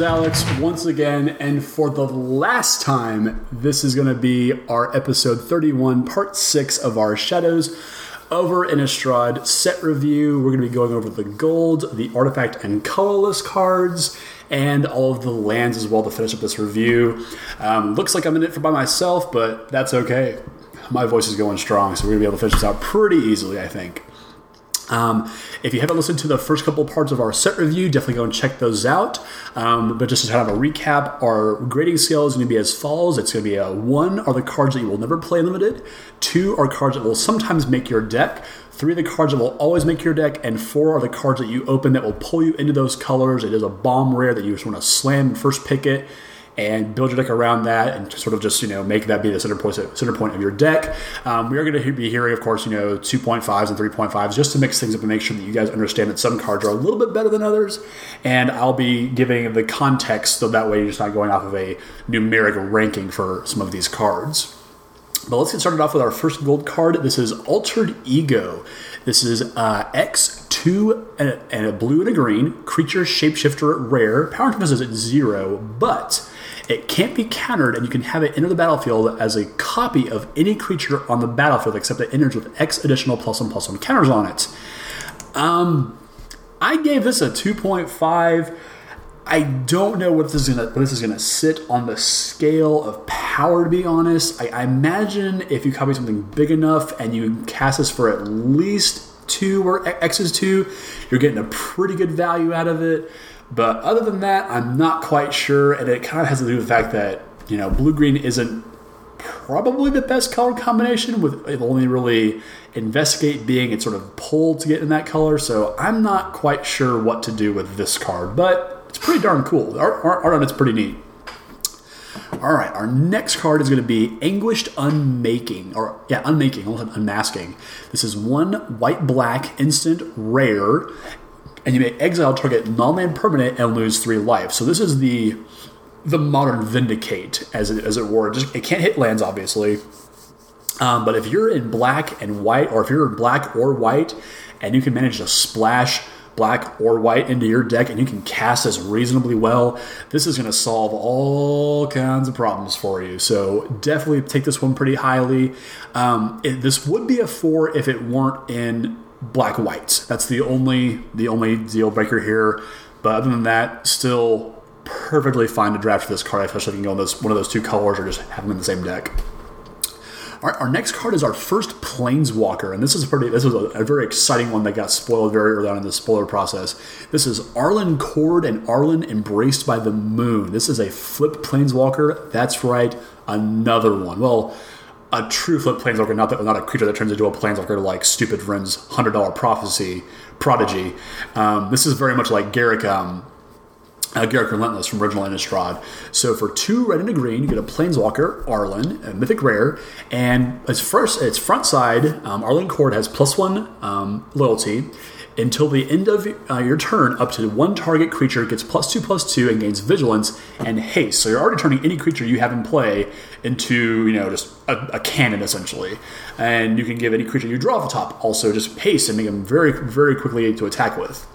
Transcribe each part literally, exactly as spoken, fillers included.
Alex once again, and for the last time, this is going to be our episode thirty-one, part six of our Shadows over Innistrad set review. We're going to be going over the gold, the artifact and colorless cards, and all of the lands as well to finish up this review. Um, looks like I'm in it for by myself, but that's okay. My voice is going strong, so we're going to be able to finish this out pretty easily, I think. Um, if you haven't listened to the first couple parts of our set review, definitely go and check those out. Um, but just to kind of a recap, our grading scale is going to be as follows. It's going to be a one are the cards that you will never play limited. Two are cards that will sometimes make your deck. Three are the cards that will always make your deck. And four are the cards that you open that will pull you into those colors. It is a bomb rare that you just want to slam and first pick it and build your deck around that and sort of just, you know, make that be the center point, center point of your deck. Um, we are going to be hearing, of course, you know, two point fives and three point fives just to mix things up and make sure that you guys understand that some cards are a little bit better than others. And I'll be giving the context so that way you're just not going off of a numeric ranking for some of these cards. But let's get started off with our first gold card. This is Altered Ego. This is uh, X, two, and a, and a blue and a green. Creature Shapeshifter rare. Power and toughness is at zero, but it can't be countered, and you can have it enter the battlefield as a copy of any creature on the battlefield, except it enters with X additional plus one plus one counters on it. Um, I gave this a two point five. I don't know what this is gonna what this is gonna sit on the scale of power, to be honest. I, I imagine if you copy something big enough and you cast this for at least two or X is two, you're getting a pretty good value out of it. But other than that, I'm not quite sure, and it kind of has to do with the fact that, you know, blue-green isn't probably the best color combination, with it only really Investigate being its sort of pull to get in that color, so I'm not quite sure what to do with this card, but it's pretty darn cool. Art, art, art on it's pretty neat. All right, our next card is going to be Anguished Unmaking, or yeah, Unmaking, almost Unmasking. This is one white-black instant rare, and you may exile target non-land permanent and lose three life. So this is the the modern Vindicate, as it, as it were. It, just, it can't hit lands, obviously. Um, but if you're in black and white, or if you're in black or white, and you can manage to splash black or white into your deck, and you can cast this reasonably well, this is going to solve all kinds of problems for you. So definitely take this one pretty highly. Um, it, this would be a four if it weren't in black whites. That's the only the only deal breaker here. But other than that, still perfectly fine to draft this card, especially if you can go in those, one of those two colors or just have them in the same deck. All right, our next card is our first Planeswalker, and this is pretty. This was a, a very exciting one that got spoiled very early on in the spoiler process. This is Arlinn Kord and Arlinn Embraced by the Moon. This is a flip Planeswalker. That's right, another one. Well, a true flip Planeswalker, not that, not a creature that turns into a Planeswalker like Stupid Vryn's one hundred dollars Prophecy Prodigy. Um, this is very much like Garruk, um, uh, Garruk Relentless from original Innistrad. So for two red and a green, you get a Planeswalker, Arlinn, a mythic rare, and its first, its front side, um, Arlinn Kord has plus one um, loyalty. Until the end of uh, your turn, up to one target creature gets plus two, plus two, and gains vigilance and haste. So you're already turning any creature you have in play into, you know, just a, a cannon, essentially. And you can give any creature you draw off the top also just haste and make them very, very quickly to attack with.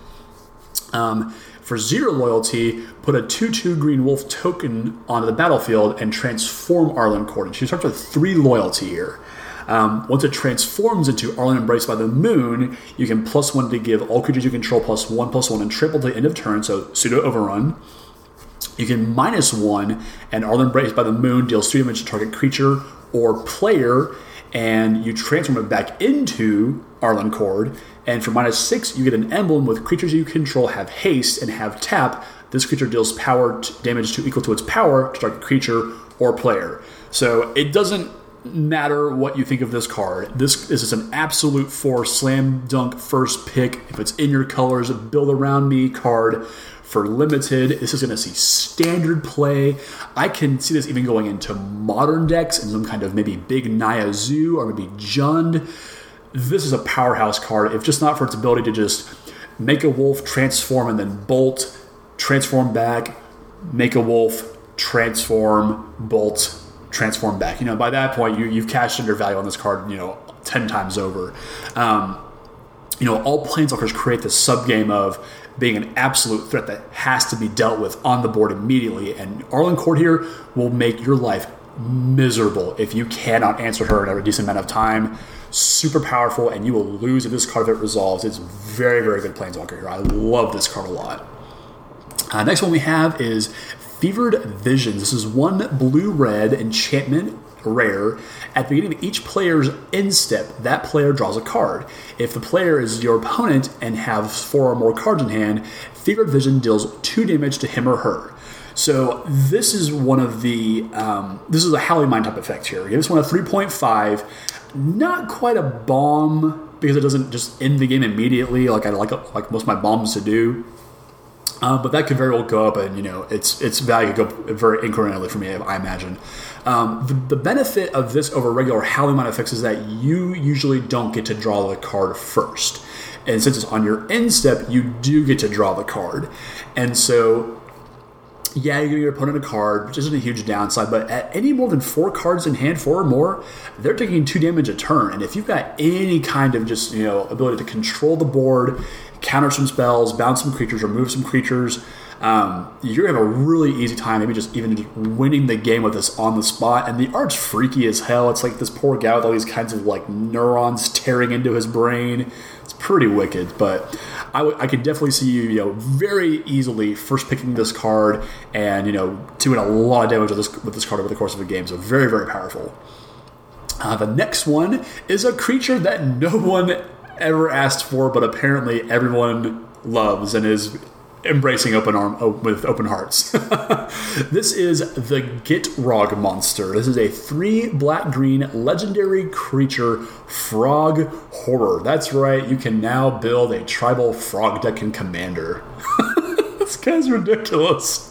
Um, for zero loyalty, put a two two green wolf token onto the battlefield and transform Arlinn Kord. And she starts with three loyalty here. Um, once it transforms into Arlinn Embraced by the Moon, you can plus one to give all creatures you control plus one, plus one, and triple to the end of turn, so pseudo overrun. You can minus one, and Arlinn Embraced by the Moon deals three damage to target creature or player, and you transform it back into Arlinn Kord. And for minus six, you get an emblem with creatures you control have haste and have tap. This creature deals power t- damage to equal to its power to target creature or player. So it doesn't matter what you think of this card. This, this is an absolute four slam dunk first pick. If it's in your colors, build around me card for limited. This is going to see standard play. I can see this even going into modern decks and some kind of maybe big Naya Zoo or maybe Jund. This is a powerhouse card, if just not for its ability to just make a wolf, transform, and then bolt, transform back, make a wolf, transform, bolt, transform back. You know, by that point, you, you've cashed in your value on this card, you know, ten times over. Um, you know, all Planeswalkers create this subgame of being an absolute threat that has to be dealt with on the board immediately. And Arlinn Kord here will make your life miserable if you cannot answer her in a decent amount of time. Super powerful, and you will lose if this card if it resolves. It's very, very good Planeswalker here. I love this card a lot. Uh, next one we have is Fevered Visions. This is one blue-red enchantment rare. At the beginning of each player's end step, that player draws a card. If the player is your opponent and has four or more cards in hand, Fevered Vision deals two damage to him or her. So this is one of the, um, this is a Howling Mine type effect here. Give this one a three point five. Not quite a bomb because it doesn't just end the game immediately like I like like most of my bombs to do. Uh, but that could very well go up, and you know its its value could go very incrementally for me, I imagine. Um, the, the benefit of this over regular Howling Mine effects is that you usually don't get to draw the card first, and since it's on your end step, you do get to draw the card, and so. Yeah, you give your opponent a card, which isn't a huge downside, but at any more than four cards in hand, four or more, they're taking two damage a turn. And if you've got any kind of just, you know, ability to control the board, counter some spells, bounce some creatures, remove some creatures, um, you're going to have a really easy time, maybe just even just winning the game with this on the spot. And the art's freaky as hell. It's like this poor guy with all these kinds of like neurons tearing into his brain. It's pretty wicked, but I, w- I could definitely see you, you know, very easily first picking this card and, you know, doing a lot of damage with this, with this card over the course of a game. So very, very powerful. Uh, the next one is a creature that no one ever asked for, but apparently everyone loves and is embracing open arm with open hearts. This is the Gitrog monster. This is a three black green legendary creature frog horror. That's right, you can now build a tribal frog deck in Commander. This guy's ridiculous.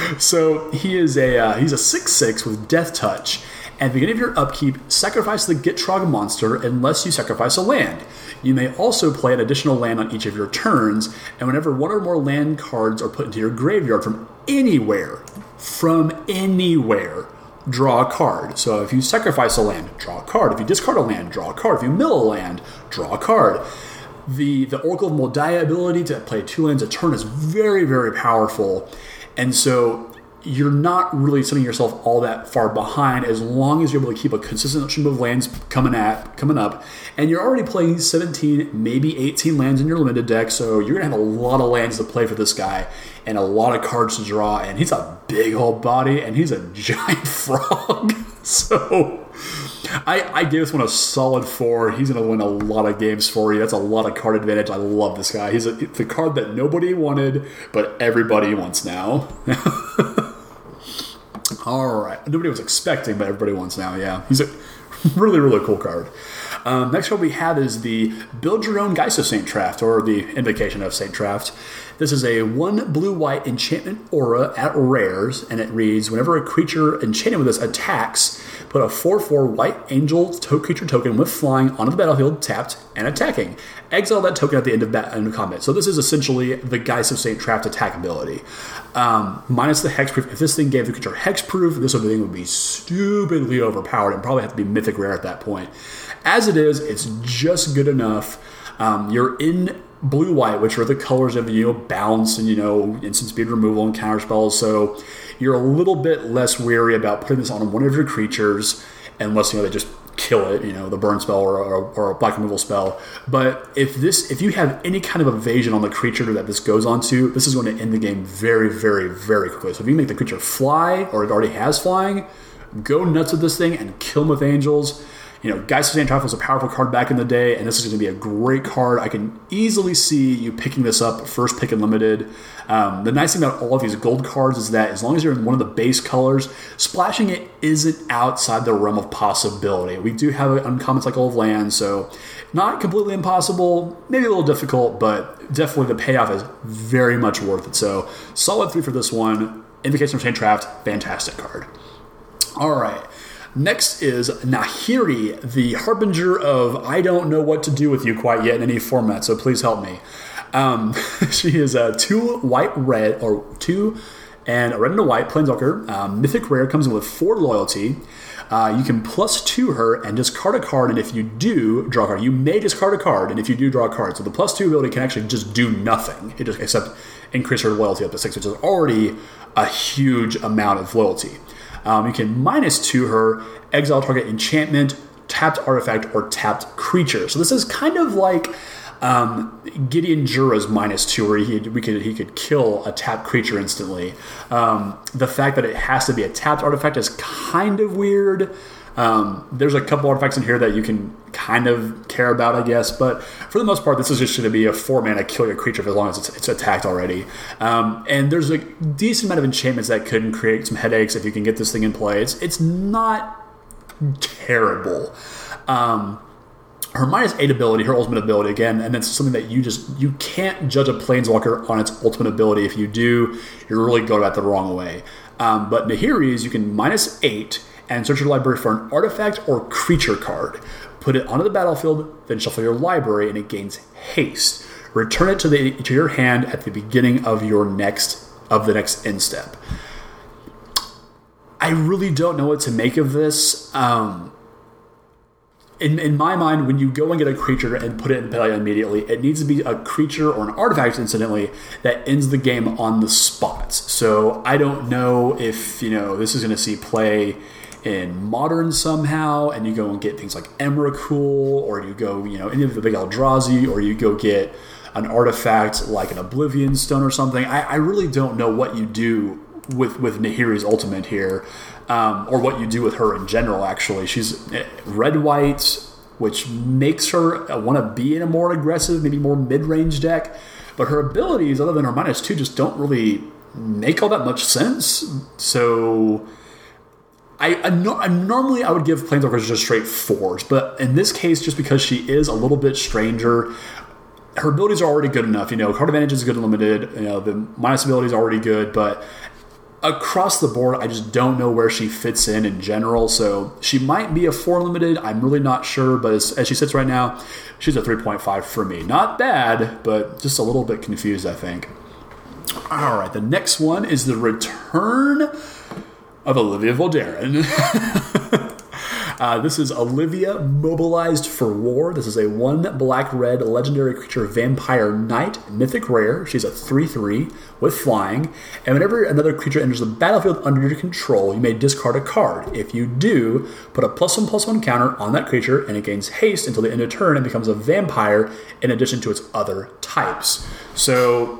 So he is a uh, he's a six six with Death Touch. At the beginning of your upkeep, sacrifice the Gitrog monster unless you sacrifice a land. You may also play an additional land on each of your turns, and whenever one or more land cards are put into your graveyard from anywhere, from anywhere, draw a card. So if you sacrifice a land, draw a card. If you discard a land, draw a card. If you mill a land, draw a card. The, the Oracle of Moldiah ability to play two lands a turn is very, very powerful, and so you're not really setting yourself all that far behind as long as you're able to keep a consistent stream of lands coming at coming up. And you're already playing seventeen, maybe eighteen lands in your limited deck, so you're going to have a lot of lands to play for this guy and a lot of cards to draw. And he's a big old body, and he's a giant frog. So I, I give this one a solid four. He's going to win a lot of games for you. That's a lot of card advantage. I love this guy. He's a, the card that nobody wanted, but everybody wants now. All right. Nobody was expecting, but everybody wants now. Yeah. He's a really, really cool card. Um, next one we have is the Build Your Own Geist of Saint Traft, or the Invocation of Saint Traft. This is a one blue-white enchantment aura at rares, and it reads, whenever a creature enchanted with this attacks, put a four four white angel to- creature token with flying onto the battlefield, tapped and attacking. Exile that token at the end of, bat- end of combat. So this is essentially the Geist of Saint Traft attack ability. Um, minus the hexproof. If this thing gave the creature hexproof, this thing would be stupidly overpowered and probably have to be mythic rare at that point. As it is, it's just good enough. Um, you're in blue-white, which are the colors of, you know, bounce and, you know, instant speed removal and counter spells. So you're a little bit less wary about putting this on one of your creatures, unless, you know, they just kill it, you know, the burn spell or, or, or a black removal spell. But if this, if you have any kind of evasion on the creature that this goes onto, this is going to end the game very, very, very quickly. So if you make the creature fly, or it already has flying, go nuts with this thing and kill him with angels. You know, Geist of Saint Traft was a powerful card back in the day, and this is going to be a great card. I can easily see you picking this up first pick and limited. Um, the nice thing about all of these gold cards is that as long as you're in one of the base colors, splashing it isn't outside the realm of possibility. We do have an uncommon cycle of land, so not completely impossible, maybe a little difficult, but definitely the payoff is very much worth it. So solid three for this one. Invocation of Saint Traft, fantastic card. All right. Next is Nahiri, the harbinger of I don't know what to do with you quite yet in any format, so please help me. Um, she is a two white red, or two And a red and a white, Planeswalker, um, Mythic Rare, comes in with four loyalty. Uh, you can plus two her and discard a card, and if you do, draw a card. You may discard a card, and if you do, draw a card. So the plus two ability can actually just do nothing, it just except increase her loyalty up to six, which is already a huge amount of loyalty. Um, you can minus two her, exile target enchantment, tapped artifact, or tapped creature. So this is kind of like um, Gideon Jura's minus two, where he we could he could kill a tapped creature instantly. Um, the fact that it has to be a tapped artifact is kind of weird. Um, there's a couple artifacts in here that you can kind of care about, I guess, but for the most part, this is just going to be a four mana kill your creature as long as it's, it's attacked already. Um, and there's a decent amount of enchantments that could create some headaches if you can get this thing in play. It's it's not terrible. Um, her minus eight ability, her ultimate ability, again, and it's something that you just, you can't judge a Planeswalker on its ultimate ability. If you do, you're really going about it the wrong way. Um, but Nahiri's, you can minus eight and search your library for an artifact or creature card. Put it onto the battlefield, then shuffle your library, and it gains haste. Return it to the to your hand at the beginning of your next of the next end step. I really don't know what to make of this. Um, in in my mind, when you go and get a creature and put it in play immediately, it needs to be a creature or an artifact, incidentally, that ends the game on the spot. So I don't know if you know this is going to see play in Modern somehow, and you go and get things like Emrakul, or you go, you know, any of the big Eldrazi, or you go get an artifact like an Oblivion Stone or something. I, I really don't know what you do with, with Nahiri's ultimate here, um, or what you do with her in general, actually. She's red-white, which makes her want to be in a more aggressive, maybe more mid-range deck, but her abilities, other than her minus two, just don't really make all that much sense. So I, I, no, I normally I would give Planeswalkers just straight fours, but in this case, just because she is a little bit stranger, her abilities are already good enough. You know, card advantage is good and limited. You know, the minus ability is already good, but across the board, I just don't know where she fits in in general. So she might be a four limited. I'm really not sure, but as, as she sits right now, she's a three point five for me. Not bad, but just a little bit confused, I think. All right, the next one is the return of Olivia Voldaren. uh, this is Olivia Mobilized for War. This is a one black-red legendary creature vampire knight, mythic rare. She's a three three with flying. And whenever another creature enters the battlefield under your control, you may discard a card. If you do, put a plus one plus one counter on that creature, and it gains haste until the end of turn and becomes a vampire in addition to its other types. So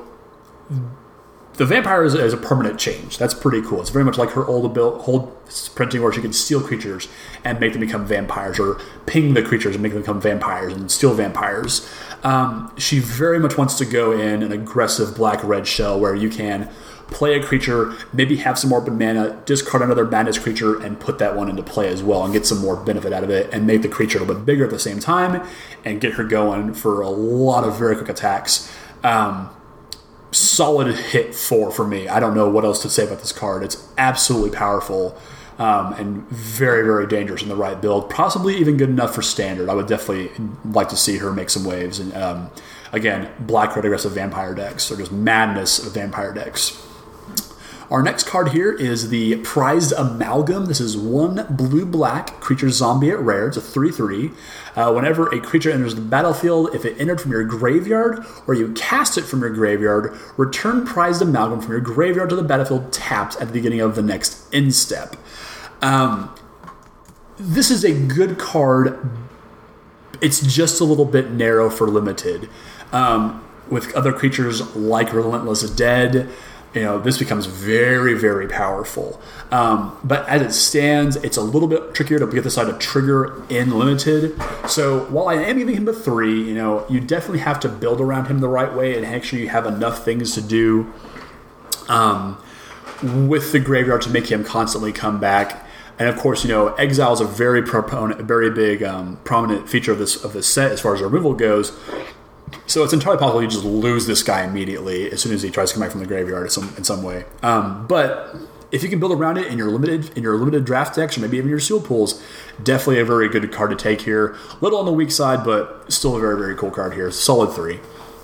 the vampire is, is a permanent change. That's pretty cool. It's very much like her old, old printing where she can steal creatures and make them become vampires, or ping the creatures and make them become vampires and steal vampires. Um, she very much wants to go in an aggressive black-red shell where you can play a creature, maybe have some more mana, discard another madness creature, and put that one into play as well and get some more benefit out of it and make the creature a little bit bigger at the same time and get her going for a lot of very quick attacks. Um, solid hit four for me. I don't know what else to say about this card. It's absolutely powerful um, and very, very dangerous in the right build. Possibly even good enough for standard. I would definitely like to see her make some waves. And um, again, black red aggressive vampire decks, or just madness of vampire decks. Our next card here is the Prized Amalgam. This is one blue-black creature zombie at rare. It's a three three. Uh, whenever a creature enters the battlefield, if it entered from your graveyard or you cast it from your graveyard, return Prized Amalgam from your graveyard to the battlefield tapped at the beginning of the next end step. Um, this is a good card. It's just a little bit narrow for limited. Um, with other creatures like Relentless Dead, you know, this becomes very, very powerful. Um, but as it stands, it's a little bit trickier to get this side to trigger in limited. So while I am giving him a three, you know, you definitely have to build around him the right way and make sure you have enough things to do um, with the graveyard to make him constantly come back. And of course, you know, exile is a very proponent, a very big um, prominent feature of this of this set as far as removal goes. So it's entirely possible you just lose this guy immediately as soon as he tries to come back from the graveyard in some, in some way. Um, but if you can build around it in your limited in your limited draft decks, or maybe even your seal pools, definitely a very good card to take here. Little on the weak side, but still a very, very cool card here. Solid three.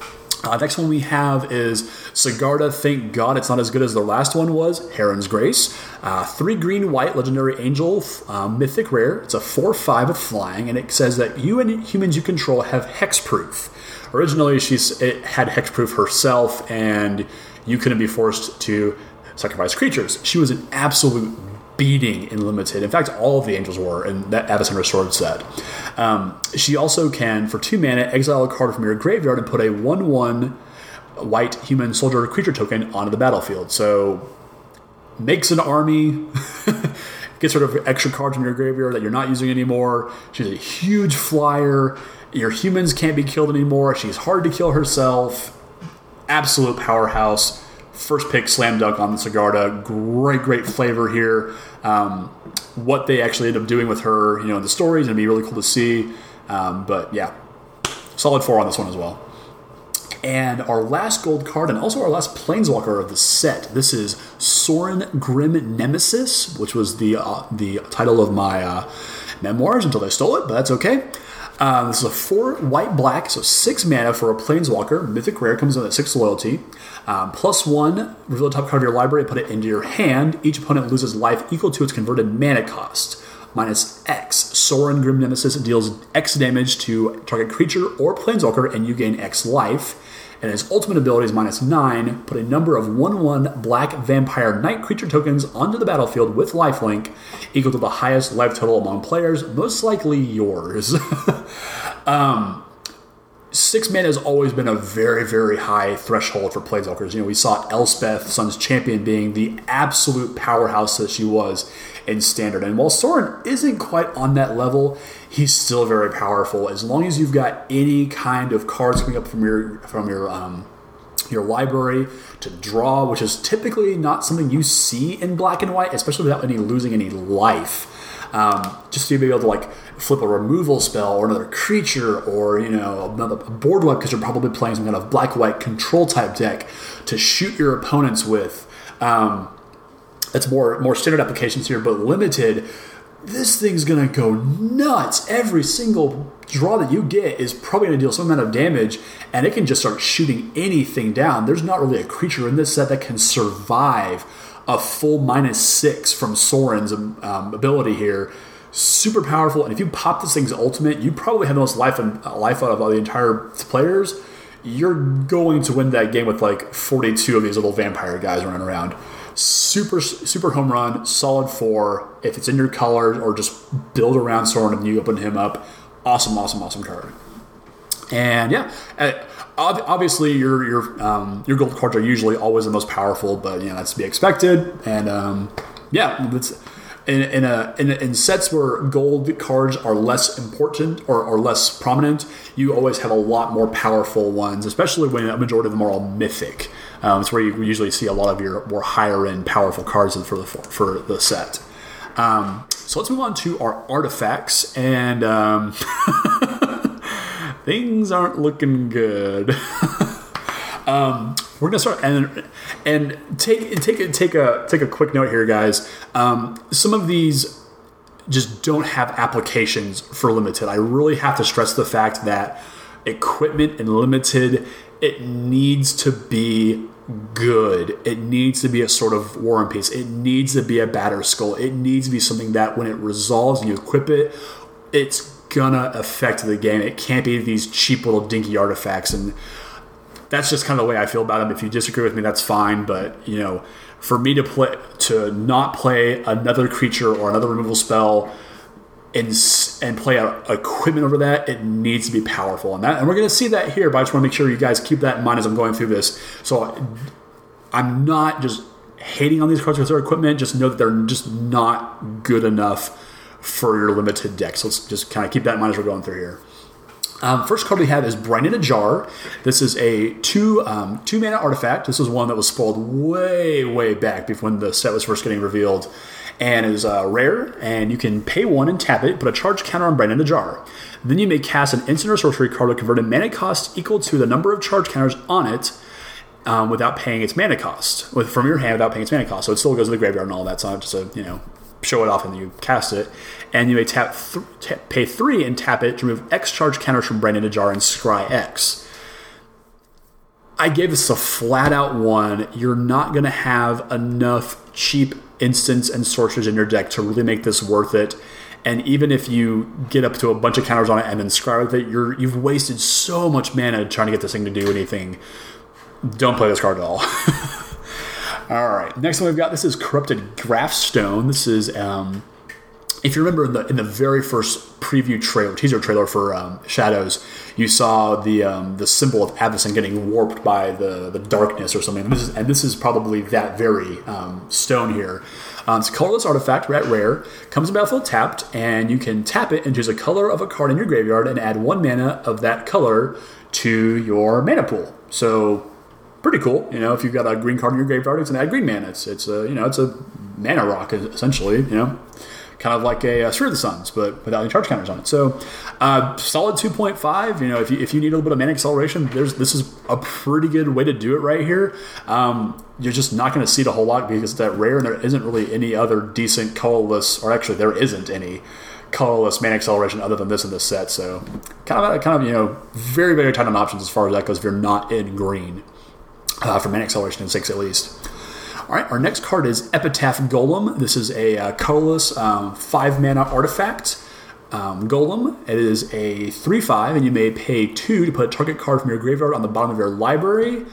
Uh, next one we have is Sigarda. Thank God it's not as good as the last one was. Heron's Grace. Uh, three green, white, legendary angel, uh, mythic rare. It's a four five with flying, and it says that you and humans you control have hexproof. Originally, she's it had hexproof herself, and you couldn't be forced to sacrifice creatures. She was an absolute beating in Limited. In fact, all of the angels were in that Avacyn Restored set. Um, she also can, for two mana, exile a card from your graveyard and put a one one white human soldier creature token onto the battlefield. So, makes an army, gets rid of extra cards from your graveyard that you're not using anymore. She's a huge flyer. Your humans can't be killed anymore. She's hard to kill herself. Absolute powerhouse. First pick, slam dunk on the Sigarda. Great, great flavor here. Um, what they actually end up doing with her, you know, in the story is going to be really cool to see. Um, but yeah, solid four on this one as well. And our last gold card, and also our last Planeswalker of the set. This is Sorin Grim Nemesis, which was the uh, the title of my uh, memoirs until they stole it, but that's okay. Um, this is a four white black, so six mana for a Planeswalker. Mythic rare comes in at six loyalty. Um, plus one, reveal the top card of your library, put it into your hand. Each opponent loses life equal to its converted mana cost. Minus X. Sorin Grim Nemesis deals X damage to target creature or Planeswalker, and you gain X life. And his ultimate ability is minus nine. Put a number of one one black vampire knight creature tokens onto the battlefield with lifelink, equal to the highest life total among players, most likely yours. um, six mana has always been a very, very high threshold for Planeswalkers. You know, we saw Elspeth, Sun's Champion, being the absolute powerhouse that she was in Standard. And while Sorin isn't quite on that level, he's still very powerful. As long as you've got any kind of cards coming up from your from your um, your library to draw, which is typically not something you see in black and white, especially without any losing any life. Um, just to be able to like flip a removal spell or another creature or, you know, another board wipe because you're probably playing some kind of black-white control type deck to shoot your opponents with. Um, that's more more standard applications here, but Limited, this thing's going to go nuts. Every single draw that you get is probably going to deal some amount of damage, and it can just start shooting anything down. There's not really a creature in this set that can survive a full minus six from Sorin's um, ability here. Super powerful, and if you pop this thing's ultimate, you probably have the most life, and, uh, life out of all the entire players. You're going to win that game with like forty-two of these little vampire guys running around. Super, super home run, solid four. If it's in your colors or just build around Sorin and you open him up, awesome, awesome, awesome card. And yeah, obviously your your um, your gold cards are usually always the most powerful, but you know that's to be expected. And um, yeah, it's in in, a, in in sets where gold cards are less important or, or less prominent, you always have a lot more powerful ones, especially when a majority of them are all mythic. Um, it's where you usually see a lot of your more higher end powerful cards for the for the set. Um, so let's move on to our artifacts, and um, things aren't looking good. um, we're gonna start and and take take take a take a quick note here, guys. Um, some of these just don't have applications for Limited. I really have to stress the fact that equipment in Limited, it needs to be good. It needs to be a sort of War and Peace. It needs to be a Batterskull. It needs to be something that when it resolves and you equip it, it's gonna affect the game. It can't be these cheap little dinky artifacts, and that's just kind of the way I feel about them. If you disagree with me, that's fine, but you know, for me to play to not play another creature or another removal spell and and play a, equipment over that, it needs to be powerful. And that, and we're going to see that here, but I just want to make sure you guys keep that in mind as I'm going through this. So I'm not just hating on these cards with their equipment, just know that they're just not good enough for your Limited deck. So let's just kind of keep that in mind as we're going through here. Um, first card we have is Brain in a Jar. This is a two um, two mana artifact. This is one that was spoiled way, way back before when the set was first getting revealed. And is uh, rare, and you can pay one and tap it, put a charge counter on Brain in a Jar. Then you may cast an instant or sorcery card with converted mana cost equal to the number of charge counters on it um, without paying its mana cost, with from your hand without paying its mana cost. So it still goes to the graveyard and all that. It's not just a, you know, show it off and you cast it. And you may tap, th- t- pay three and tap it to remove X charge counters from Brain in a Jar and scry X. I gave this a flat out one. You're not going to have enough cheap instants and sorcerers in your deck to really make this worth it. And even if you get up to a bunch of counters on it and then scry with it, you're, you've wasted so much mana trying to get this thing to do anything. Don't play this card at all. All right, next one we've got, this is Corrupted Graphstone. This is, um, if you remember in the in the very first preview trailer, teaser trailer for um, Shadows, you saw the um, the symbol of Avacyn getting warped by the, the darkness or something. And this is, and this is probably that very um, stone here. Um, it's a colorless artifact, rat rare, comes in battlefield tapped, and you can tap it and choose a color of a card in your graveyard and add one mana of that color to your mana pool. So pretty cool. You know, if you've got a green card in your graveyard, it's an add green mana. It's it's a you know it's a mana rock essentially. You know, kind of like a, a Sphere of the Suns, but without any charge counters on it. So uh, solid two point five. You know, if you if you need a little bit of mana acceleration, there's this is a pretty good way to do it right here. Um, you're just not going to see it a whole lot because it's that rare, and there isn't really any other decent colorless, or actually there isn't any colorless mana acceleration other than this in this set. So kind of a, kind of you know very very tight on options as far as that goes. If you're not in green. Uh, for mana acceleration in six at least. All right, our next card is Epitaph Golem. This is a uh, colorless um, five mana artifact um, golem. It is a three five, and you may pay two to put a target card from your graveyard on the bottom of your library.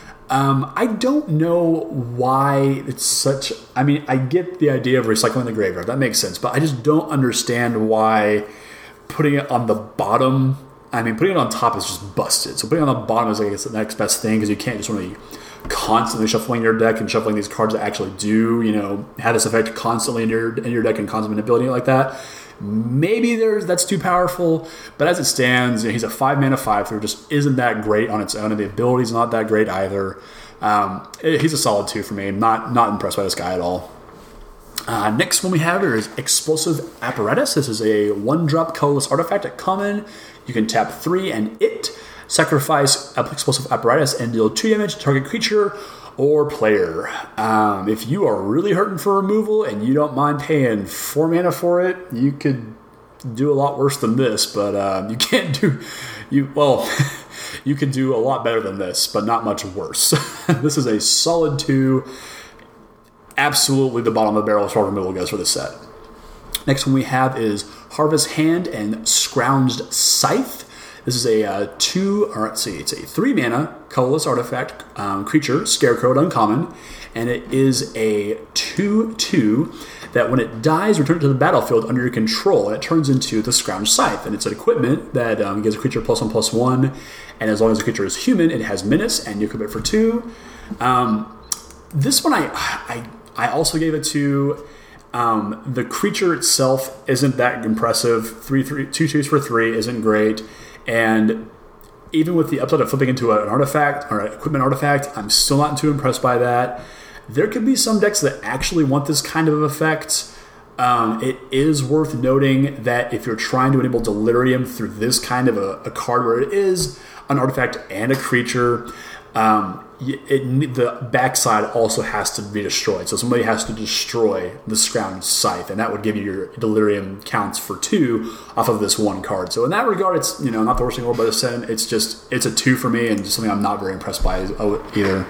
Um, I don't know why it's such... I mean, I get the idea of recycling the graveyard. That makes sense, but I just don't understand why putting it on the bottom... I mean, putting it on top is just busted. So putting it on the bottom is, like, it's the next best thing because you can't just really constantly shuffling your deck and shuffling these cards that actually do, you know, have this effect constantly in your in your deck and constant manipulating it like that. Maybe there's that's too powerful, but as it stands, you know, he's a five mana five through, just isn't that great on its own, and the ability's not that great either. Um, he's a solid two for me. Not not impressed by this guy at all. Uh, next one we have here is Explosive Apparatus. This is a one-drop colorless artifact at common. You can tap three and it, sacrifice Explosive Apparatus, and deal two damage to target creature or player. Um, if you are really hurting for removal and you don't mind paying four mana for it, you could do a lot worse than this, but uh, you can't do... you Well, you could do a lot better than this, but not much worse. This is a solid two. Absolutely the bottom of the barrel as far as removal goes for this set. Next one we have is Harvest Hand and Scrounged Scythe. This is a uh, two, or let's see, it's a three mana colorless artifact um, creature, Scarecrow uncommon, and it is a two two that when it dies, return it to the battlefield under your control, and it turns into the Scrounged Scythe. And it's an equipment that um, gives a creature plus one plus one, and as long as the creature is human, it has menace, and you equip it for two. Um, this one I I. I also gave it to um, the creature itself isn't that impressive. Three, three, two twos for three isn't great, and even with the upside of flipping into an artifact or an equipment artifact, I'm still not too impressed by that. There could be some decks that actually want this kind of effect. Um, it is worth noting that if you're trying to enable Delirium through this kind of a, a card where it is an artifact and a creature, um, It, the backside also has to be destroyed. So somebody has to destroy the Scrounged Scythe, and that would give you your Delirium counts for two off of this one card. So in that regard, it's you know not the worst thing in the world, but it's, it's just it's a two for me, and just something I'm not very impressed by either.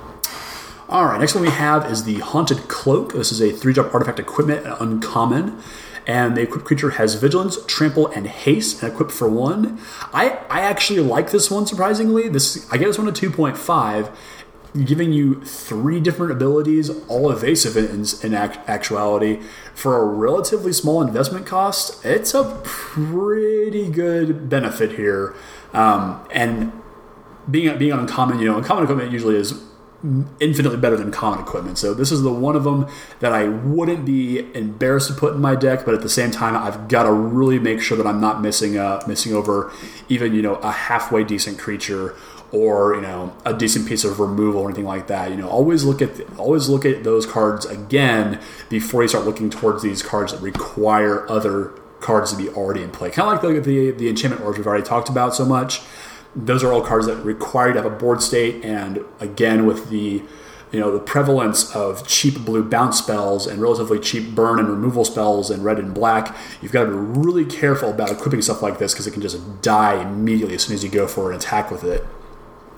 All right, next one we have is the Haunted Cloak. This is a three-drop artifact equipment, uncommon. And the equipped creature has Vigilance, Trample, and Haste, and equipped for one. I, I actually like this one, surprisingly. This I gave this one a two point five, giving you three different abilities, all evasive in, in act, actuality. For a relatively small investment cost, it's a pretty good benefit here. Um, and being, being uncommon, you know, uncommon equipment usually is infinitely better than common equipment. So this is the one of them that I wouldn't be embarrassed to put in my deck, but at the same time, I've got to really make sure that I'm not missing uh, missing over even, you know, a halfway decent creature or, you know, a decent piece of removal or anything like that. You know, always look at the, always look at those cards again before you start looking towards these cards that require other cards to be already in play. Kind of like the, the, the enchantment orbs we've already talked about so much. Those are all cards that require you to have a board state, and again, with the you know the prevalence of cheap blue bounce spells and relatively cheap burn and removal spells in red and black, you've got to be really careful about equipping stuff like this because it can just die immediately as soon as you go for an attack with it.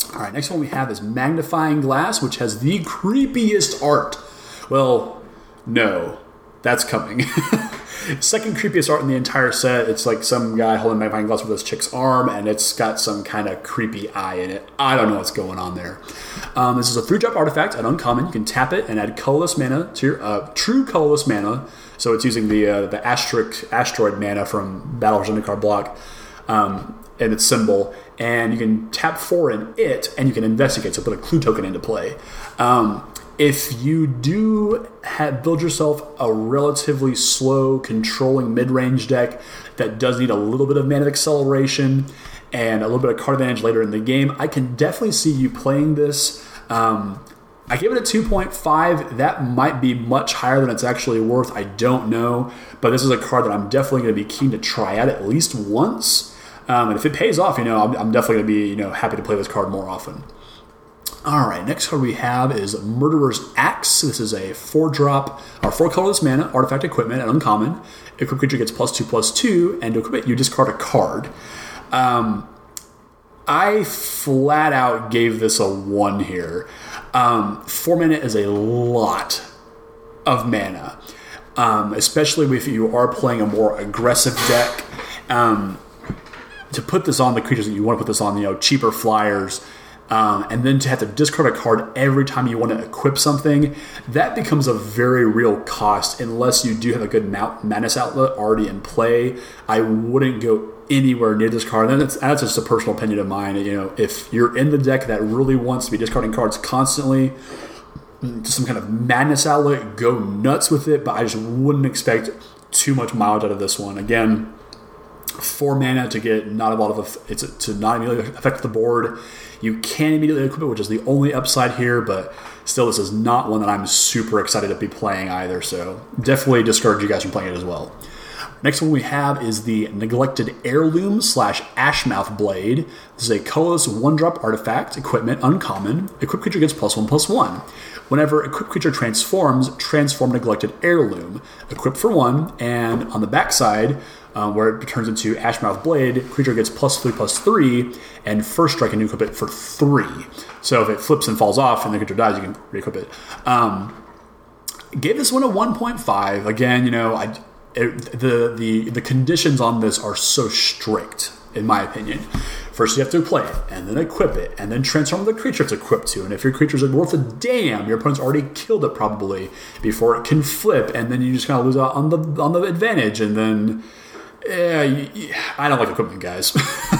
All right, next one we have is Magnifying Glass, which has the creepiest art. Well, no, that's coming. Second creepiest art in the entire set. It's like some guy holding a magnifying glass with this chick's arm, and it's got some kind of creepy eye in it. I don't know what's going on there. Um, this is a three-drop artifact, an uncommon. You can tap it and add colorless mana to your uh, true colorless mana. So it's using the uh, the asterisk asteroid mana from Battle for Zendikar block um, and its symbol, and you can tap four in it, and you can investigate. So put a clue token into play. Um, If you do have, build yourself a relatively slow, controlling mid-range deck that does need a little bit of mana acceleration and a little bit of card advantage later in the game, I can definitely see you playing this. Um, I give it a two point five. That might be much higher than it's actually worth. I don't know. But this is a card that I'm definitely going to be keen to try out at least once. Um, and if it pays off, you know, I'm, I'm definitely going to be, you know, happy to play this card more often. All right, next card we have is Murderer's Axe. This is a four-drop, or four colorless mana, artifact equipment, and uncommon. Equipped creature gets plus two, plus two, and to equip it, you discard a card. Um, I flat out gave this a one here. Um, four mana is a lot of mana, um, especially if you are playing a more aggressive deck. Um, to put this on the creatures that you want to put this on, you know, cheaper flyers. Um, and then to have to discard a card every time you want to equip something, that becomes a very real cost unless you do have a good madness outlet already in play. I wouldn't go anywhere near this card. And that's, that's just a personal opinion of mine. You know, if you're in the deck that really wants to be discarding cards constantly, to some kind of madness outlet, go nuts with it. But I just wouldn't expect too much mileage out of this one. Again, four mana to get not a lot of it's to not immediately affect the board. You can immediately equip it, which is the only upside here, but still, this is not one that I'm super excited to be playing either, so definitely discourage you guys from playing it as well. Next one we have is the Neglected Heirloom slash Ashmouth Blade. This is a colorless one-drop artifact, equipment, uncommon. Equipped creature gets plus one, plus one. Whenever equipped creature transforms, transform Neglected Heirloom. Equip for one, and on the backside, Um, where it turns into Ashmouth Blade, creature gets plus three, plus three, and first strike and equip it for three. So if it flips and falls off and the creature dies, you can re-equip it. Um, gave this one a one point five. Again, you know, I, it, the, the, the conditions on this are so strict, in my opinion. First, you have to play it, and then equip it, and then transform the creature it's equipped to. And if your creature's worth a damn, your opponent's already killed it probably before it can flip, and then you just kind of lose out on the on the advantage, and then... Yeah, I don't like equipment, guys.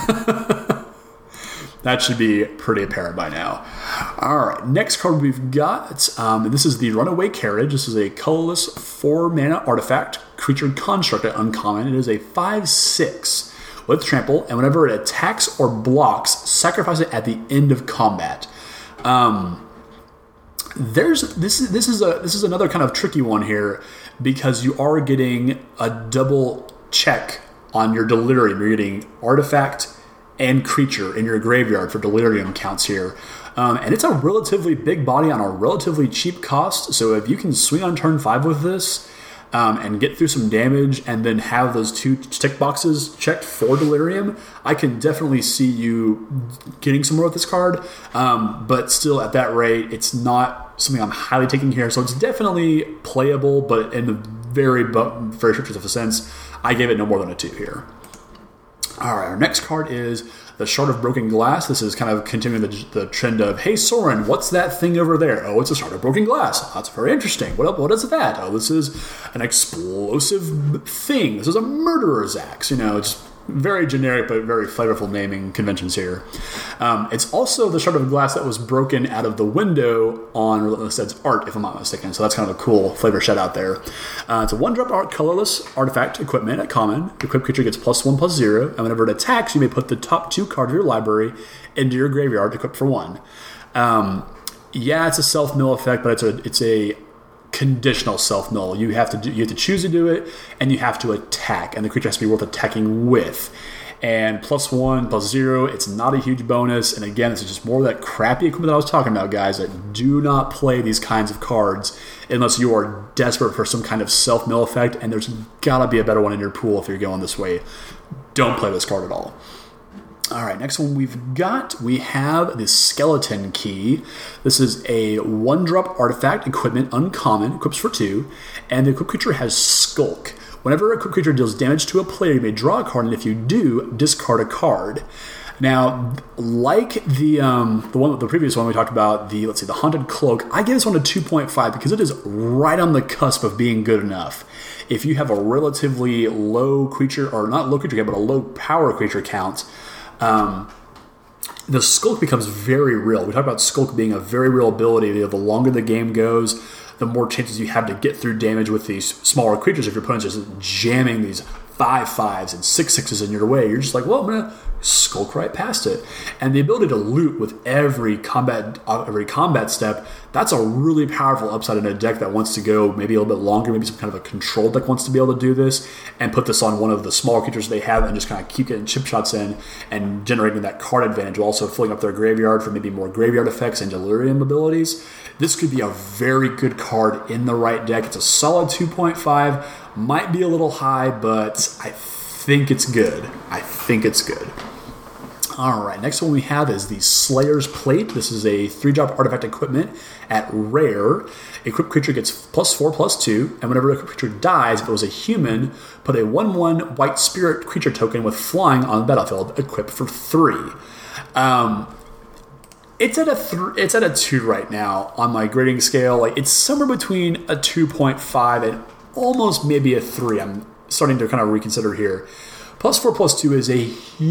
That should be pretty apparent by now. All right, next card we've got, um, this is the Runaway Carriage. This is a colorless four-mana artifact, creature construct at uncommon. It is a five six with trample, and whenever it attacks or blocks, sacrifice it at the end of combat. Um, there's this is this is a this is another kind of tricky one here because you are getting a double check on your Delirium. You're getting artifact and creature in your graveyard for Delirium counts here. Um, and it's a relatively big body on a relatively cheap cost. So if you can swing on turn five with this um, and get through some damage and then have those two tick boxes checked for Delirium, I can definitely see you getting somewhere with this card. Um, but still at that rate, it's not something I'm highly taking here. So it's definitely playable, but in a very, very strict of a sense, I gave it no more than a two here. All right, our next card is the Shard of Broken Glass. This is kind of continuing the, the trend of, hey, Soren, what's that thing over there? Oh, it's a Shard of Broken Glass. Oh, that's very interesting. What, what is that? Oh, this is an explosive thing. This is a Murderer's Axe. You know, it's very generic but very flavorful naming conventions here. Um, it's also the Shard of Glass that was broken out of the window on Relentless Dead's art, if I'm not mistaken. So that's kind of a cool flavor shout out there. Uh, it's a one-drop art colorless artifact equipment at common. Equipped creature gets plus one, plus zero. And whenever it attacks, you may put the top two cards of your library into your graveyard equipped for one. Um, yeah, it's a self-mill effect, but it's a it's a conditional self-null. You have to do, you have to choose to do it, and you have to attack, and the creature has to be worth attacking with. And plus one, plus zero, it's not a huge bonus. And again, this is just more of that crappy equipment that I was talking about, guys, that do not play these kinds of cards unless you are desperate for some kind of self-mill effect, and there's got to be a better one in your pool if you're going this way. Don't play this card at all. All right, next one we've got, we have the Skeleton Key. This is a one-drop artifact equipment, uncommon, equips for two, and the equipped creature has Skulk. Whenever a equipped creature deals damage to a player, you may draw a card, and if you do, discard a card. Now, like the um, the one, the previous one we talked about, the let's see, the Haunted Cloak, I give this one a two point five because it is right on the cusp of being good enough. If you have a relatively low creature, or not low creature count, but a low power creature count, um, the Skulk becomes very real. We talked about Skulk being a very real ability. The longer the game goes, the more chances you have to get through damage with these smaller creatures. If your opponent's just jamming these five fives and six sixes in your way, you're just like, well, I'm gonna Skulk right past it. And the ability to loot with every combat every combat step, that's a really powerful upside in a deck that wants to go maybe a little bit longer, maybe some kind of a control deck wants to be able to do this and put this on one of the smaller creatures they have and just kind of keep getting chip shots in and generating that card advantage while also filling up their graveyard for maybe more graveyard effects and delirium abilities. This could be a very good card in the right deck. It's a solid two point five, might be a little high, but I think it's good. I think it's good. All right, next one we have is the Slayer's Plate. This is a three-drop artifact equipment at rare. Equipped creature gets plus four, plus two, and whenever a creature dies, if it was a human, put a one one white spirit creature token with flying on the battlefield, equipped for three. Um, it's at a th- it's at a two right now on my grading scale. Like it's somewhere between a two point five and almost maybe a three. I'm starting to kind of reconsider here. Plus four, plus two is a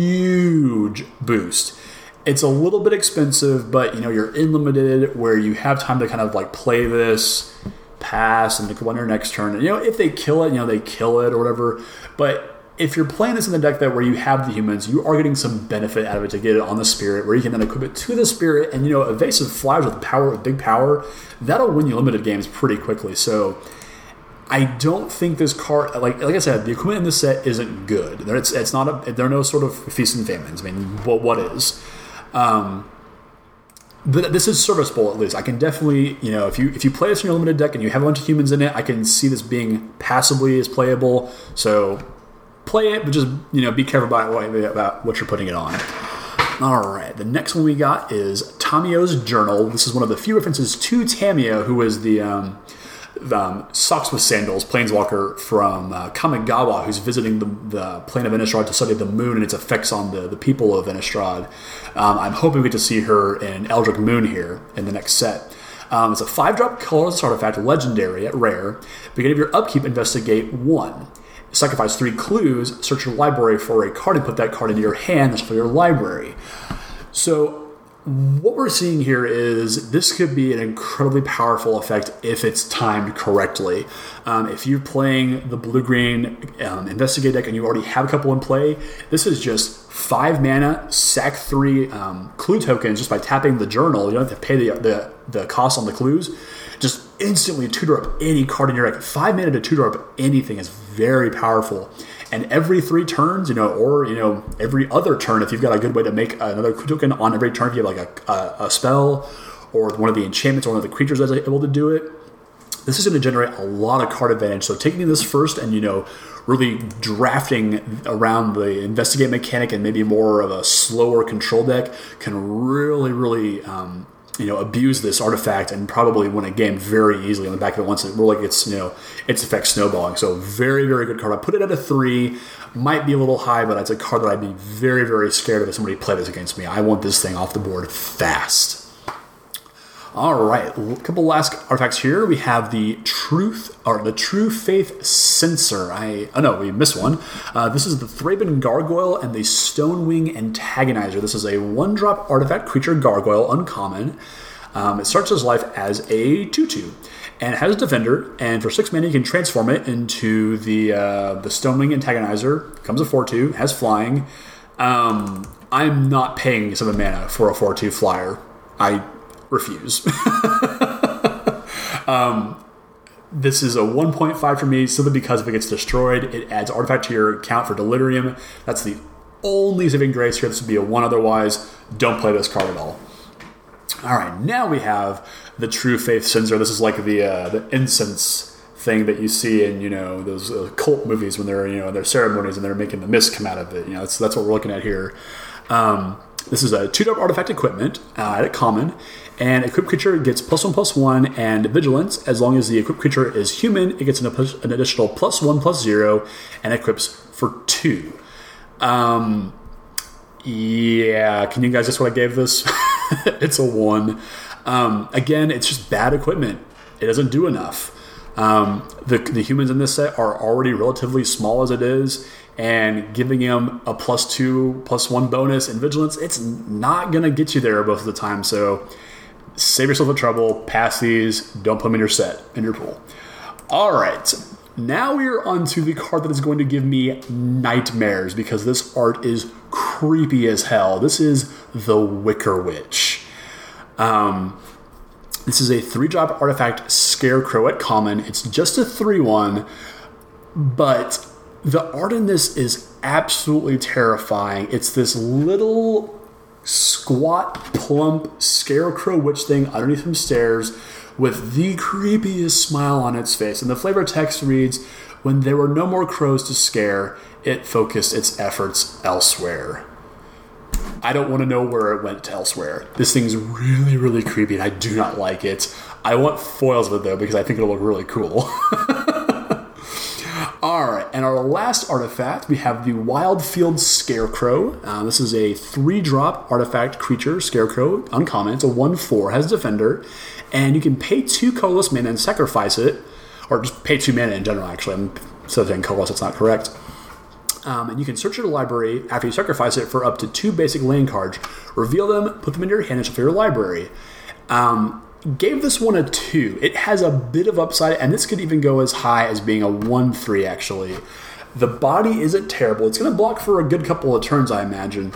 huge boost. It's a little bit expensive, but you know you're in limited where you have time to kind of like play this, pass, and go on your next turn. And you know if they kill it, you know they kill it or whatever. But if you're playing this in the deck that where you have the humans, you are getting some benefit out of it to get it on the spirit, where you can then equip it to the spirit. And you know evasive flyers with power, with big power, that'll win you limited games pretty quickly. So I don't think this card, like like I said, the equipment in this set isn't good. It's it's not a. There are no sort of feast and famines. I mean, what what is? Um, but this is serviceable at least. I can definitely, you know, if you if you play this in your limited deck and you have a bunch of humans in it, I can see this being passably as playable. So play it, but just you know be careful about what, about what you're putting it on. All right, the next one we got is Tamiyo's Journal. This is one of the few references to Tamiyo, who is the. Um, Um, Socks with Sandals, Planeswalker from uh, Kamigawa, who's visiting the, the plane of Innistrad to study the moon and its effects on the, the people of Innistrad. Um, I'm hoping we get to see her in Eldritch Moon here in the next set. Um, it's a five-drop colorless artifact, legendary at rare. Beginning of your upkeep, investigate one. Sacrifice three clues, search your library for a card and put that card into your hand. That's for your library. So what we're seeing here is this could be an incredibly powerful effect if it's timed correctly. Um, if you're playing the blue-green um, Investigate deck and you already have a couple in play, this is just five mana, sack three um, clue tokens just by tapping the journal. You don't have to pay the, the, the cost on the clues. Just instantly tutor up any card in your deck. Five mana to tutor up anything is very powerful. And every three turns, you know, or, you know, every other turn, if you've got a good way to make another token on every turn, if you have like a, a, a spell or one of the enchantments or one of the creatures that's able to do it, this is going to generate a lot of card advantage. So taking this first and, you know, really drafting around the investigate mechanic and maybe more of a slower control deck can really, really, um, you know, abuse this artifact and probably win a game very easily on the back of it once it really gets, you know, its effect snowballing. So very, very good card. I put it at a three. Might be a little high, but it's a card that I'd be very, very scared of if somebody played this against me. I want this thing off the board fast. All right, a couple last artifacts here. We have the Truth or the True Faith Censor. I oh no, we missed one. Uh, this is the Thraben Gargoyle and the Stonewing Antagonizer. This is a one-drop artifact creature gargoyle, uncommon. Um, it starts its life as a two two, and it has a defender. And for six mana, you can transform it into the uh, the Stonewing Antagonizer. Comes a four two, has flying. Um, I'm not paying seven mana for a four two flyer. I refuse. um, this is a one point five for me simply because if it gets destroyed, it adds artifact to your account for Delirium. That's the only saving grace here. This would be a one otherwise. Don't play this card at all. All right, now we have the True Faith Censor. This is like the uh, the incense thing that you see in, you know, those uh, cult movies when they're, you know, their ceremonies and they're making the mist come out of it. You know, that's that's what we're looking at here. Um, this is a two-drop artifact equipment uh, at common, and equipped creature gets plus one, plus one, and vigilance. As long as the equipped creature is human, it gets an, an additional plus one, plus zero, and equips for two. Um, yeah, can you guys guess what I gave this? It's a one. Um, again, it's just bad equipment. It doesn't do enough. Um, the, the humans in this set are already relatively small as it is, and giving him a plus two, plus one bonus in vigilance, it's not going to get you there most of the time. So save yourself the trouble, pass these, don't put them in your set, in your pool. All right, now we are on to the card that is going to give me nightmares because this art is creepy as hell. This is the Wicker Witch. Um... This is a three-drop artifact Scarecrow at common. It's just a three one, but the art in this is absolutely terrifying. It's this little squat, plump Scarecrow witch thing underneath some stairs with the creepiest smile on its face. And the flavor text reads, "When there were no more crows to scare, it focused its efforts elsewhere." I don't want to know where it went elsewhere. This thing's really, really creepy, and I do not like it. I want foils of it, though, because I think it'll look really cool. All right, and our last artifact, we have the Wildfield Scarecrow. Uh, this is a three-drop artifact creature, Scarecrow, uncommon. It's a one four, has Defender, and you can pay two colorless mana and sacrifice it, or just pay two mana in general, actually. I'm instead of saying colorless, that's not correct. Um, and you can search your library after you sacrifice it for up to two basic land cards. Reveal them, put them into your hand, and shuffle your library. Um, gave this one a two. It has a bit of upside, and this could even go as high as being a one three, actually. The body isn't terrible. It's going to block for a good couple of turns, I imagine.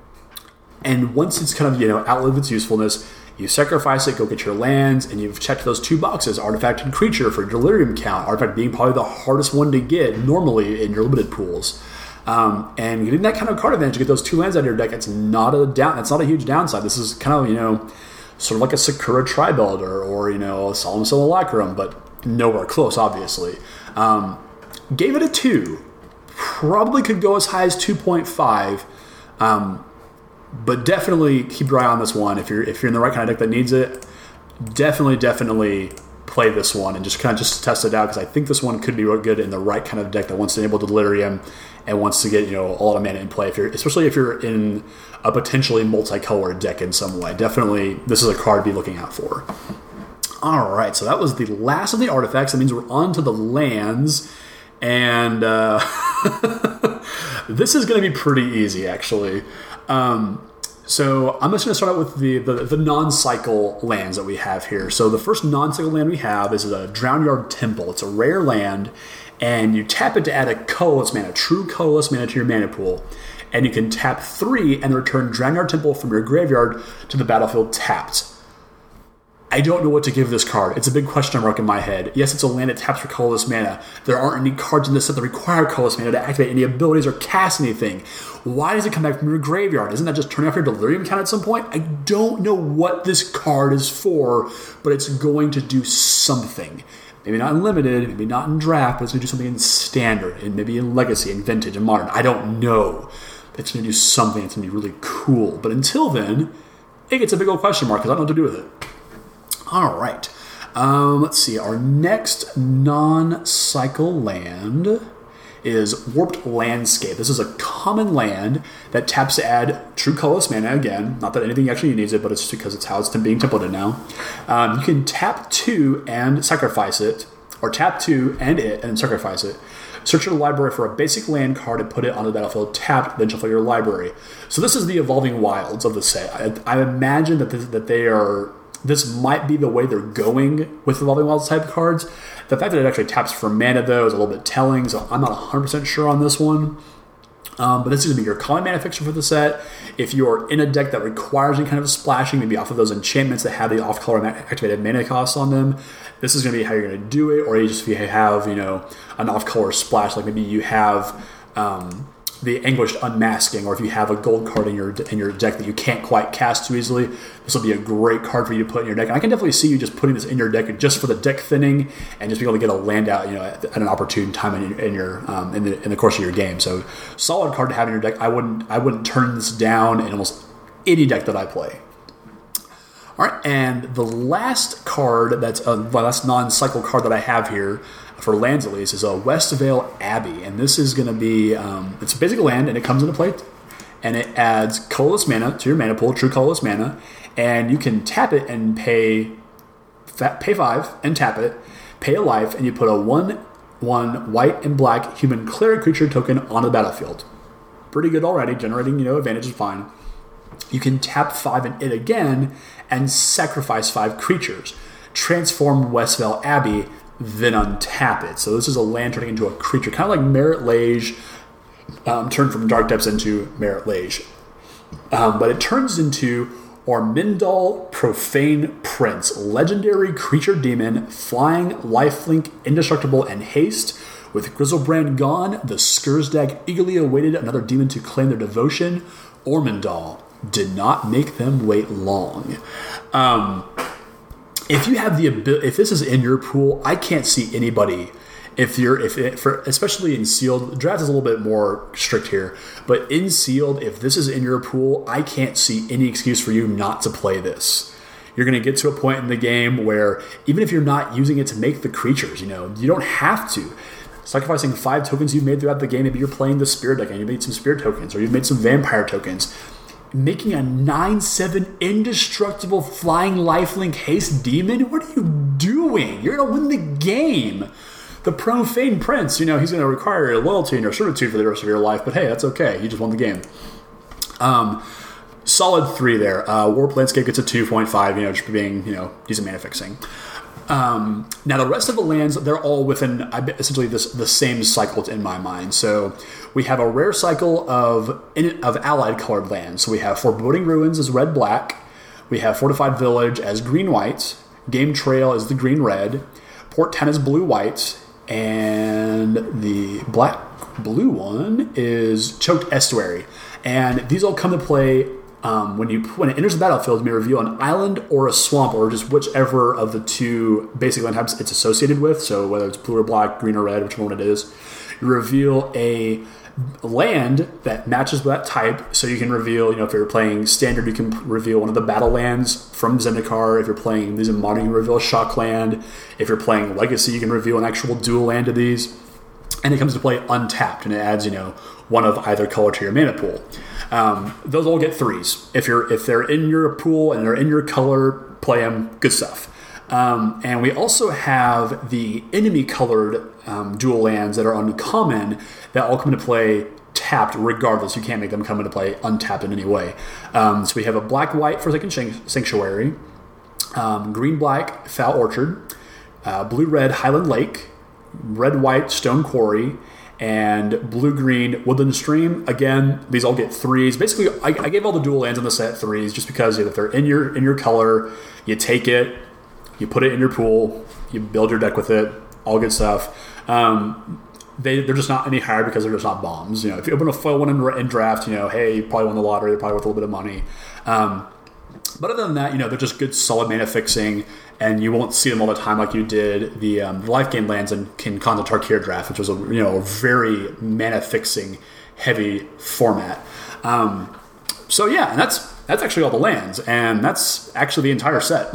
And once it's kind of, you know, outlived its usefulness, you sacrifice it, go get your lands, and you've checked those two boxes, artifact and creature, for delirium count. Artifact being probably the hardest one to get normally in your limited pools. Um, and getting that kind of card advantage to get those two lands out of your deck, it's not a down. It's not a huge downside. This is kind of, you know, sort of like a Sakura Tri-Builder or, you know, a Solemn Simulacrum, but nowhere close, obviously. Um, gave it a two. Probably could go as high as two point five. Um, but definitely keep your eye on this one. If you're if you're in the right kind of deck that needs it, definitely, definitely play this one and just kind of just test it out, because I think this one could be real good in the right kind of deck that wants to enable Delirium and wants to get, you know, a lot of mana in play. If you're, especially if you're in a potentially multicolored deck in some way, definitely this is a card to be looking out for. All right, so that was the last of the artifacts. That means we're on to the lands, and uh, this is going to be pretty easy, actually. Um, so I'm just going to start out with the, the, the non-cycle lands that we have here. So the first non-cycle land we have is a Drownyard Temple. It's a rare land, and you tap it to add a colorless mana, true colorless mana to your mana pool. And you can tap three and return Drownyard Temple from your graveyard to the battlefield tapped. I don't know what to give this card. It's a big question mark in my head. Yes, it's a land that taps for colorless mana. There aren't any cards in this set that require colorless mana to activate any abilities or cast anything. Why does it come back from your graveyard? Isn't that just turning off your Delirium count at some point? I don't know what this card is for, but it's going to do something. Maybe not in Limited, maybe not in Draft, but it's going to do something in Standard, and maybe in Legacy, and Vintage, and Modern. I don't know. It's going to do something. It's going to be really cool. But until then, it gets a big old question mark because I don't know what to do with it. All right. Um, let's see. Our next non-cycle land is Warped Landscape. This is a common land that taps to add true colorless mana again. Not that anything actually needs it, but it's just because it's how it's being templated now. Um, you can tap two and sacrifice it, or tap two and it and sacrifice it. Search your library for a basic land card and put it on the battlefield tapped, then shuffle your library. So this is the Evolving Wilds of the set. I, I imagine that this, that they are... This might be the way they're going with Evolving Wilds type cards. The fact that it actually taps for mana, though, is a little bit telling, so I'm not one hundred percent sure on this one. Um, but this is going to be your common mana fixture for the set. If you're in a deck that requires any kind of splashing, maybe off of those enchantments that have the off-color activated mana costs on them, this is going to be how you're going to do it. Or you just if you have, you know, an off-color splash, like maybe you have... Um, the Anguished Unmasking, or if you have a gold card in your in your deck that you can't quite cast too easily, this will be a great card for you to put in your deck. And I can definitely see you just putting this in your deck just for the deck thinning and just being able to get a land out, you know, at, at an opportune time in your, in your um, in the in the course of your game. So solid card to have in your deck. I wouldn't I wouldn't turn this down in almost any deck that I play. All right, and the last card that's a uh, last non-cycle card that I have here for lands at least is a Westvale Abbey, and this is going to be um, it's a basic land, and it comes into play, and it adds colorless mana to your mana pool, true colorless mana, and you can tap it and pay pay five and tap it, pay a life, and you put a one one white and black human cleric creature token on the battlefield. Pretty good already, generating you know advantage is fine. You can tap five and it again and sacrifice five creatures. Transform Westvale Abbey, then untap it. So this is a land turning into a creature, kind of like Marit Lage, um, turned from Dark Depths into Marit Lage. Um, but it turns into Ormindal Profane Prince, legendary creature demon, flying, lifelink, indestructible, and haste. With Griselbrand gone, the Skursdag eagerly awaited another demon to claim their devotion. Ormindal did not make them wait long. Um, if you have the ability, if this is in your pool, I can't see anybody. If you're, if it, for especially in sealed, draft is a little bit more strict here, but in sealed, if this is in your pool, I can't see any excuse for you not to play this. You're going to get to a point in the game where even if you're not using it to make the creatures, you know, you don't have to. Sacrificing five tokens you've made throughout the game, maybe you're playing the Spirit deck and you made some Spirit tokens, or you've made some Vampire tokens. Making a nine seven indestructible flying lifelink haste demon? What are you doing? You're going to win the game. The Profane Prince, you know, he's going to require your loyalty and your servitude for the rest of your life, but hey, that's okay. You just won the game. Um, solid three there. Uh, Warp Landscape gets a two point five, you know, just being, you know, decent mana fixing. Um, now, the rest of the lands, they're all within essentially this, the same cycle in my mind. So we have a rare cycle of of allied colored lands. So we have Foreboding Ruins as red-black. We have Fortified Village as green-white. Game Trail is the green-red. Port Town is blue-white. And the black-blue one is Choked Estuary. And these all come to play Um, when you when it enters the battlefield, you may reveal an island or a swamp, or just whichever of the two basic land types it's associated with. So whether it's blue or black, green or red, whichever one it is, you reveal a land that matches that type. So you can reveal, you know, if you're playing standard, you can reveal one of the battle lands from Zendikar. If you're playing these in modern, you can reveal a Shockland. If you're playing Legacy, you can reveal an actual dual land to these. And it comes to play untapped, and it adds, you know, one of either color to your mana pool. Um, those all get threes. If you're if they're in your pool and they're in your color, play them. Good stuff. Um, and we also have the enemy colored um, dual lands that are uncommon that all come into play tapped regardless. You can't make them come into play untapped in any way. Um, so we have a black white Forsaken Sanctuary, um, green black Foul Orchard, uh, blue red Highland Lake, red white Stone Quarry, and blue-green Woodland Stream. Again, these all get threes. Basically, I, I gave all the dual lands on the set threes just because if they're in your in your color, you take it, you put it in your pool, you build your deck with it, all good stuff. Um, they, they're just not any higher because they're just not bombs. You know, if you open a foil one in, in draft, you know, hey, you probably won the lottery, they're probably worth a little bit of money. Um, but other than that, you know, they're just good, solid mana fixing, and you won't see them all the time like you did the, um, the life gain lands in, in Khans of Tarkir draft, which was a you know a very mana fixing heavy format. Um, so yeah, and that's that's actually all the lands, and that's actually the entire set.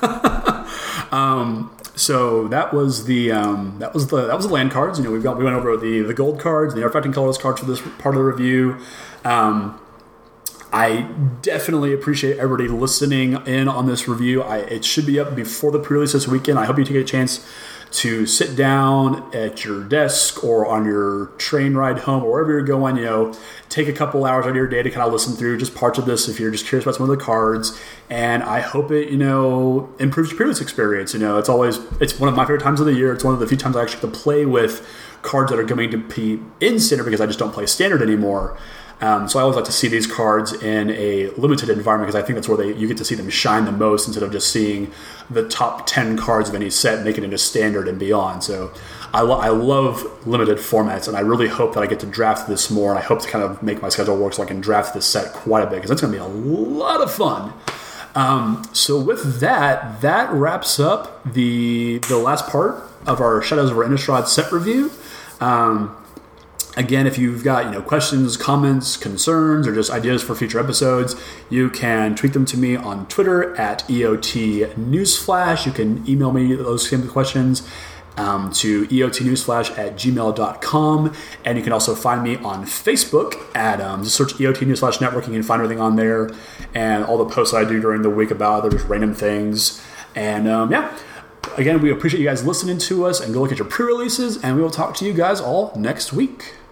um, so that was the um, that was the that was the land cards. You know, we've got we went over the the gold cards, the artifacting colorless cards for this part of the review. Um, I definitely appreciate everybody listening in on this review. I, it should be up before the pre-release this weekend. I hope you take a chance to sit down at your desk or on your train ride home or wherever you're going, you know, take a couple hours out of your day to kind of listen through just parts of this if you're just curious about some of the cards. And I hope it, you know, improves your pre-release experience. You know, it's always, it's one of my favorite times of the year. It's one of the few times I actually get to play with cards that are going to be in standard because I just don't play standard anymore. Um, so I always like to see these cards in a limited environment because I think that's where they you get to see them shine the most instead of just seeing the top ten cards of any set make it into standard and beyond. So I, lo- I love limited formats, and I really hope that I get to draft this more, and I hope to kind of make my schedule work so I can draft this set quite a bit, because it's going to be a lot of fun. Um, so with that, that wraps up the the last part of our Shadows over Innistrad set review. Um, again, if you've got you know questions, comments, concerns, or just ideas for future episodes, you can tweet them to me on Twitter at E O T Newsflash. You can email me those same questions um, to eotnewsflash at gmail dot com. And you can also find me on Facebook at um, just search E O T Newsflash Network. You can find everything on there and all the posts I do during the week about other just random things. And um, yeah, again, we appreciate you guys listening to us, and go look at your pre-releases, and we will talk to you guys all next week.